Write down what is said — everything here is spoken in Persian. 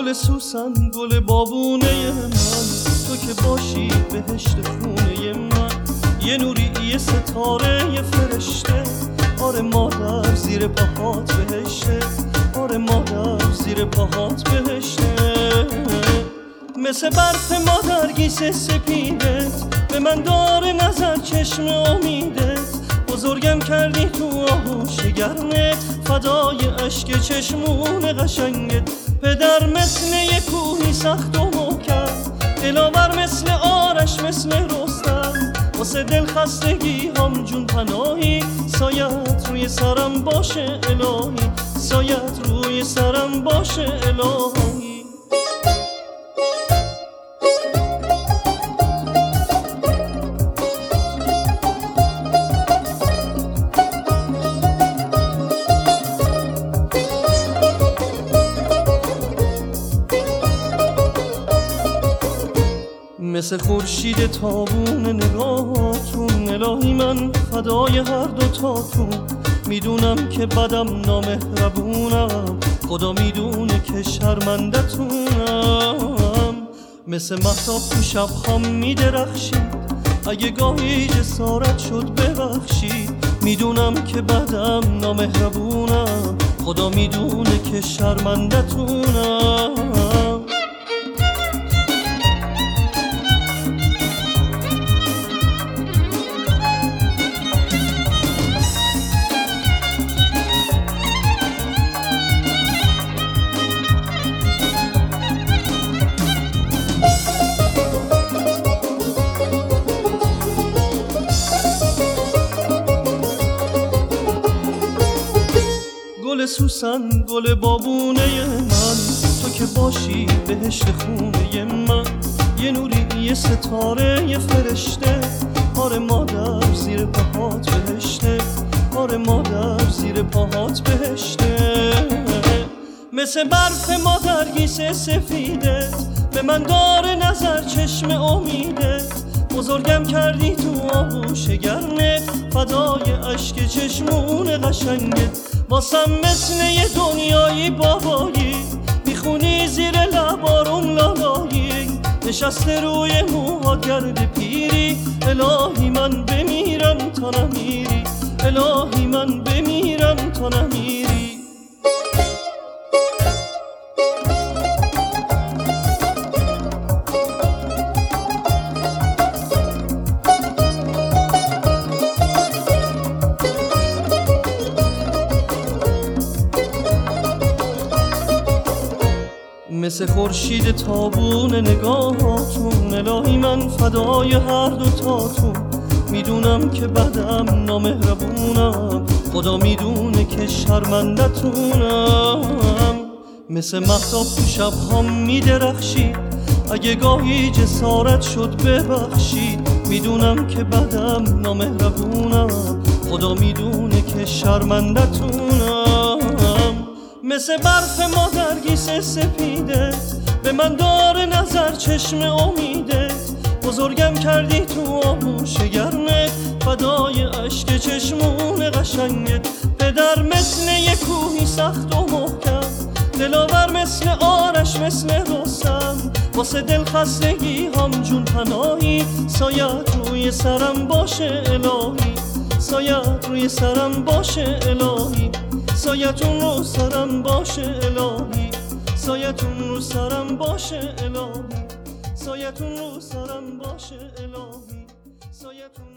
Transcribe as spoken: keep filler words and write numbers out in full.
گل سوسن گل بابونه من، تو که باشی بهشت خونه من، یه نوری یه ستاره یه فرشته. آره مادر زیر پاهات بهشته، آره مادر زیر پاهات بهشته. مثل برف مادر گیسه سپیدت به من داره نظر چشم امیدت. بزرگم کردی تو آغوش گرمت، فدای اشک چشمون قشنگت. پدر مثل یه کوهی سخت و محکم، دلاور مثل آرش مثل رستم. واسه دل خستگی هم جون پناهی، سایت روی سرم باشه الهی، سایت روی سرم باشه الهی. مثل خورشید تابون نگاهتون الهی، من فدای هر دوتاتون. میدونم که بدم نامهربونم، خدا میدونه که شرمندتونم. مثل مهتاب تو شب‌هام میدرخشید، اگه گاهی جسارت شد ببخشید. میدونم که بدم نامهربونم، خدا میدونه که شرمندتونم. گل سوسن گل بابونه من، تو که باشی بهشت خونه من، یه نوری یه ستاره یه فرشته. آره مادر زیر پاهات بهشته، آره مادر زیر پاهات بهشته. مثل برف مادر گیسه سفیدت به من داره نظر چشم امیدت. بزرگم کردی تو آغوش گرمت، فدای اشک چشمون قشنگت. واسم مثل یه دنیایی بابایی، میخونی زیر لبارون لالایی. نشسته روی موهات گرد پیری، الهی من بمیرم تا نمیری، الهی من بمیرم تا نمیری. مثل خورشید تابون نگاهاتون الهی، من فدای هر دوتاتون. میدونم که بدم نامهربونم، خدا میدونه که شرمندتونم. مثل مهتاب تو شب‌هام میدرخشید، اگه گاهی جسارت شد ببخشید. میدونم که بدم نامهربونم، خدا میدونه که شرمندتونم. مثل برف مادر گیسه سپیدت به من داره نظر چشم امیدت. بزرگم کردی تو آغوش گرمت، فدای اشک چشمون قشنگت. پدر مثل یه کوهی سخت و محکم، دلاور مثل آرش مثل رستم. واسه دل خستگی هم جون پناهی، سایت روی سرم باشه الهی، سایت روی سرم باشه الهی. سایتون رو سرم باشه الهی، سایتون رو سرم باشه الهی، سایتون رو سرم باشه الهی، سایتون